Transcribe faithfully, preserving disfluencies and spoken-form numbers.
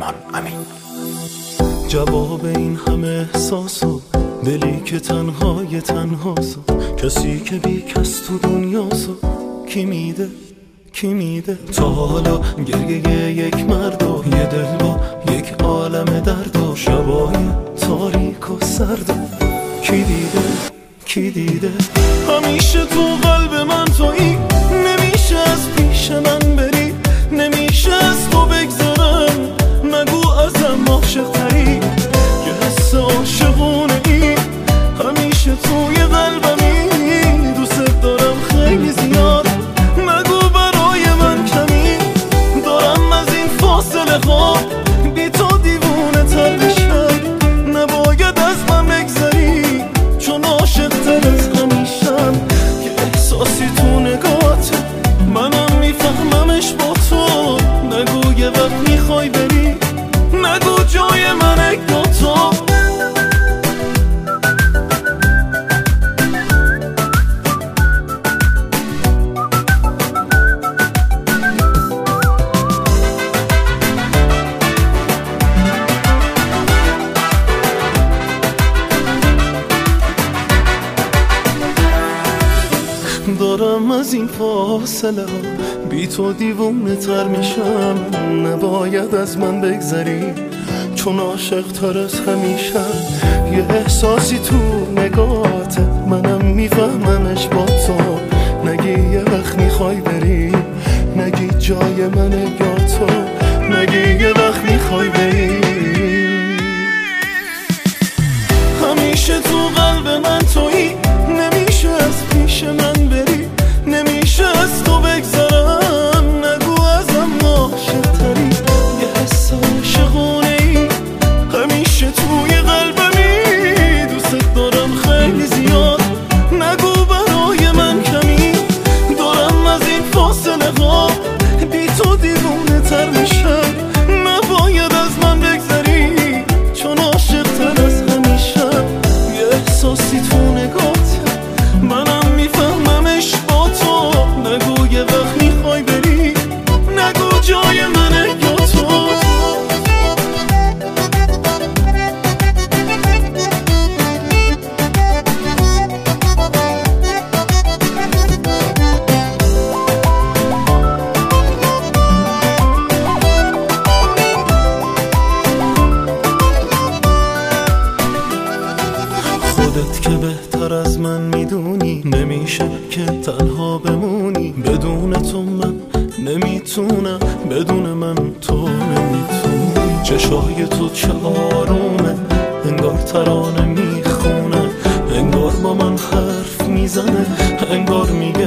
فرمان امین. جواب این همه احساسو دلی که تنهای تنهاسو، کسی که بی کس تو دنیاسو کی میده کی میده؟ تا حالا گریه یک مرد و یه دل با یک عالم درد و شبای تاریک و سرد کی دیده کی دیده؟ همیشه تو قلب من تویی، نمیشه از پیش من بری، نمیشه از تو بگذرم، نگو ازم عاشق تری، یه حس عاشقونه ای همیشه توی قلبمی، دوست دارم خیلی زیاد، نگو برای من کمی، دارم از این فاصله ها بی تو دیوونه تر بشم، نباید از من بگذری چون عاشق تر از همیشم، که احساسی تو نگاته منم میفهممش با تو، نگو یه وقت میخوای بری، نگو جای منه یا تو. دارم از این فاصله ها بی تو دیوونه تر میشم، نباید از من بگذری چون عاشق تر از همیشم، یه احساسی تو نگاته منم میفهممش با تو، نگی یه وقت میخوای بری، نگی جای منه یا تو، نگی یه وقت میخوای بری، همیشه تو قلب من تویی، نمیشه از پیش من بری، نمیشه از تو بگذرم، نگو ازم عاشق تری، یه حس عاشقونه ای همیشه توی قلبمی، دوست دارم خیلی زیاد، نگو برای من کمی، دارم از این فاصله ها بی تو دیوونه تر میشم، نباید از من بگذری چون عاشق تر از همیشم، یه احساسی تو نگاته منم میفهممش با تو، نگو یه وقت میخوای بری، نگو جای منه یا تو. خودت که بهتر از من میدونی، نمیشه که تنها بمونی، بدون تو من نمیتونم، بدون من تو نمیتونی، چشای تو چه آرومه انگار ترانه میخونه، انگار با من حرف میزنه، انگار میگه